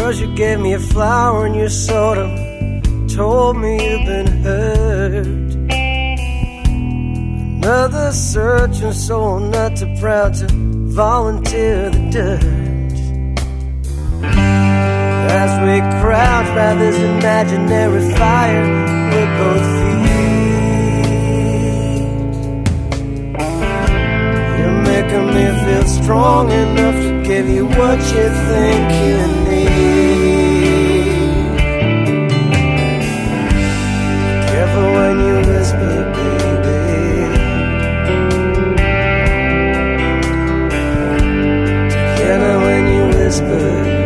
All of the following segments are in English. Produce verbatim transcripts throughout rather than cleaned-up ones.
'cause you gave me a flower and you sort of told me you've been hurt. Another searching soul, not too proud to volunteer the dirt. As we crouch by this imaginary fire with both feet, you're making me feel strong enough to give you what you think you need. Careful when you whisper, baby. Together when you whisper.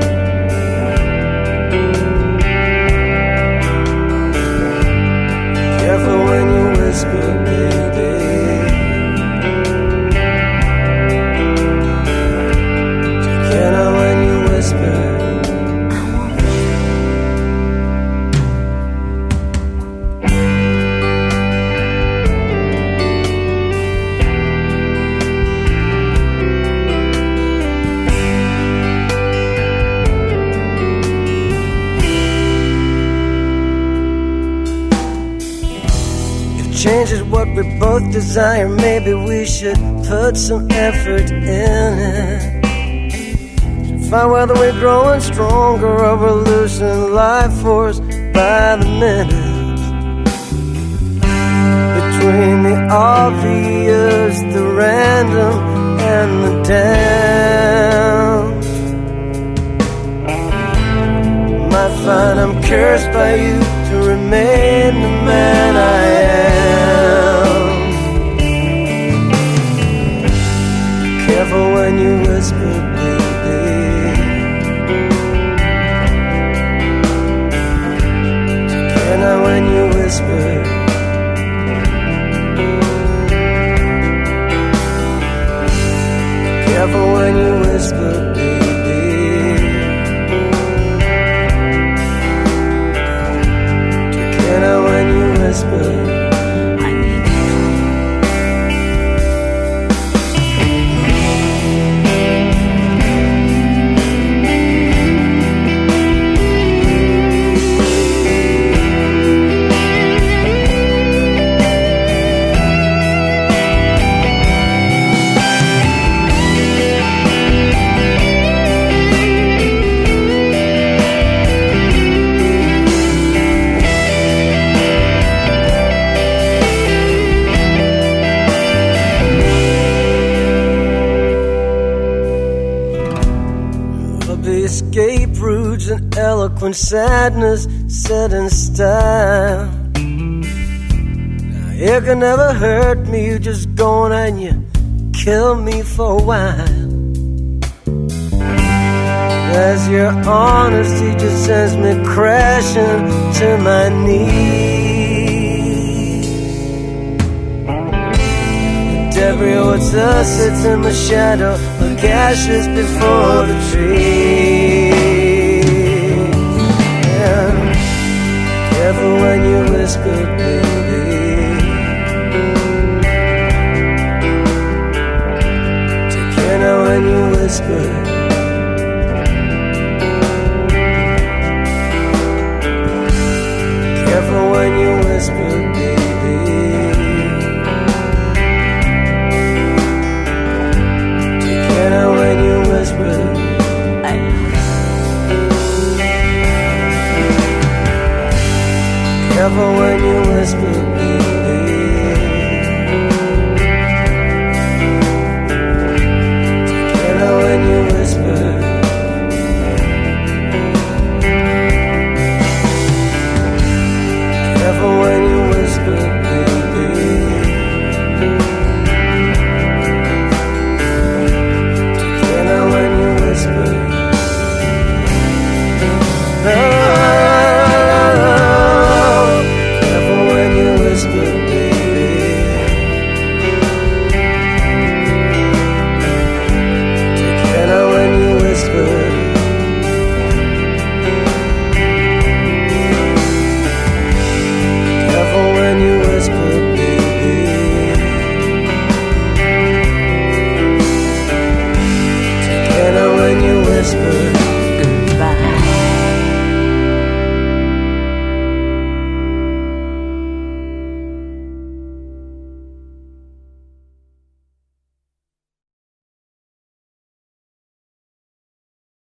Careful when you whisper, baby. Together when you whisper. Change is what we both desire. Maybe we should put some effort in it to find whether we're growing stronger or we're losing life force by the minute. Between the obvious, the random, and the damned, might find I'm cursed by you to remain the man I am. Careful when you whisper, baby. Together when you whisper. Careful when you whisper, baby. Together when you whisper. Escape routes and eloquent sadness set in style. Now you can never hurt me, you just go on and you kill me for a while. As your honesty just sends me crashing to my knees. The debris what's us sits in my shadow like ashes before the trees. Careful when you whisper, baby. Together when you whisper. Careful when you whisper, baby. Together when you whisper. Careful when you whisper, baby.